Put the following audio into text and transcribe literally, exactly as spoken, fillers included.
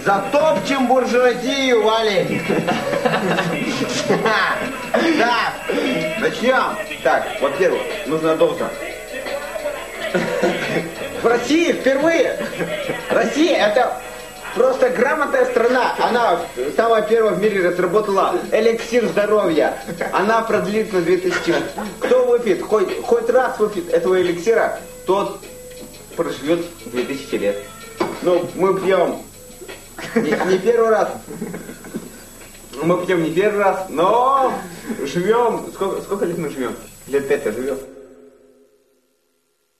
Затопчем буржуазию, Валик. Так, начнем. Так, во-первых, нужна доза. В России впервые. Россия это просто грамотная страна. Она самая первая в мире разработала эликсир здоровья. Она продлит на две тысячи. Кто выпьет, хоть, хоть раз выпьет этого эликсира, тот проживет две тысячи лет. Ну, мы пьем не, не первый раз. Мы пьем не первый раз, но живем. Сколько, сколько лет мы живем? Лет пять живем.